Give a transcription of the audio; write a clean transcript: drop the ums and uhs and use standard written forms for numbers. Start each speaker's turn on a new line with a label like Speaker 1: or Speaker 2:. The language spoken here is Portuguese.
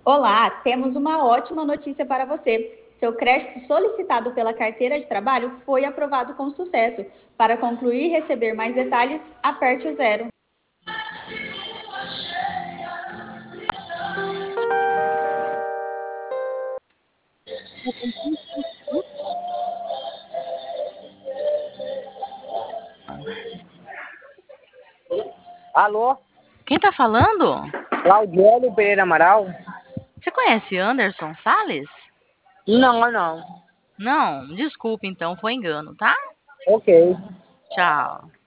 Speaker 1: Olá, temos uma ótima notícia para você. Seu crédito solicitado pela carteira de trabalho foi aprovado com sucesso. Para concluir e receber mais detalhes, aperte o zero.
Speaker 2: Alô?
Speaker 3: Quem tá falando?
Speaker 2: Claudiano Pereira Amaral?
Speaker 3: Você conhece Anderson Sales?
Speaker 2: Não, não.
Speaker 3: Não, desculpe então, foi engano, tá?
Speaker 2: Ok.
Speaker 3: Tchau.